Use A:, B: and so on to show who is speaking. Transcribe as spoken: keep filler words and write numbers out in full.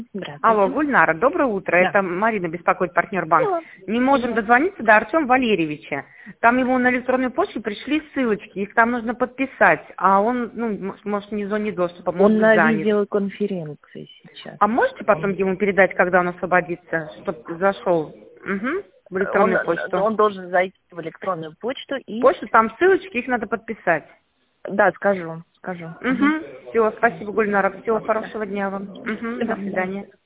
A: Алло, Гульнара, доброе утро.
B: Да.
A: Это Марина беспокоит, партнер банк.
B: Алло.
A: Не можем дозвониться до Артема Валерьевича. Там ему на электронную почту пришли ссылочки, их там нужно подписать, а он, ну, м- может, не в зоне доступа, может
B: Он
A: быть,
B: на
A: занят.
B: видеоконференции сейчас.
A: А можете потом ему передать, когда он освободится, чтобы зашел угу, в
B: Он,
A: электронную почту?
B: он должен зайти в электронную почту и...
A: Почту, там ссылочки, их надо подписать.
B: Да, скажу, скажу.
A: Угу. Все, спасибо, Гульнара. Всего
B: Да.
A: хорошего дня вам. Угу, до
B: Спасибо.
A: свидания.